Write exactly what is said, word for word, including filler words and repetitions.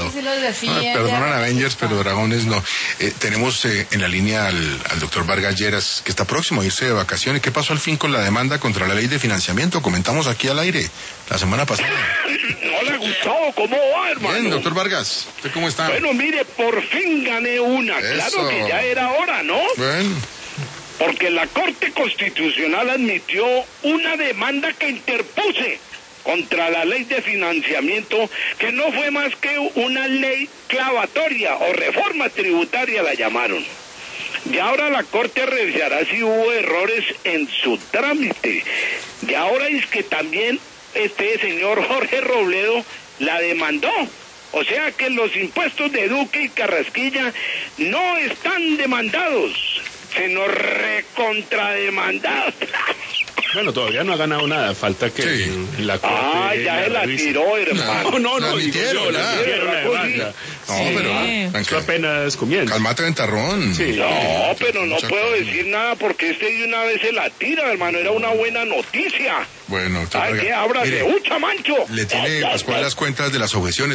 no. Sí los defiende, Ah, perdonan ya, Avengers, pero dragones no. Eh, tenemos eh, en la línea al, al doctor Vargas Lleras, que está próximo a irse de vacaciones. ¿Qué pasó al fin con la demanda contra la ley de financiamiento? Comentamos aquí al aire la semana pasada. Hola, Gustavo, ¿cómo va, hermano? Bien, doctor Vargas, ¿usted cómo está? Bueno, mire, por fin gané una. Eso. Claro que ya era hora, ¿no? Bueno. Porque la Corte Constitucional admitió una demanda que interpuse contra la ley de financiamiento, que no fue más que una ley clavatoria o reforma tributaria la llamaron. Y ahora la Corte revisará si hubo errores en su trámite. Y ahora es que también este señor Jorge Robledo la demandó. O sea que los impuestos de Duque y Carrasquilla no están demandados, sino recontrademandados. Bueno, todavía no ha ganado nada, falta que Sí. la Corte... Ah, ya se la revise. tiró, hermano. No, no, La no, digo admitieron, yo, la ya. admitieron la demanda. No, Sí. pero... Eso tranquilo. apenas comienza. Calmate, ventarrón. Sí. No, pero no Mucha puedo calma. decir nada porque este de una vez se la tira, hermano. Era una buena noticia. Bueno, doctor Ay, Vargas, que abra mire, de ucha, mancho. le tiene Pascual las cuentas de las objeciones.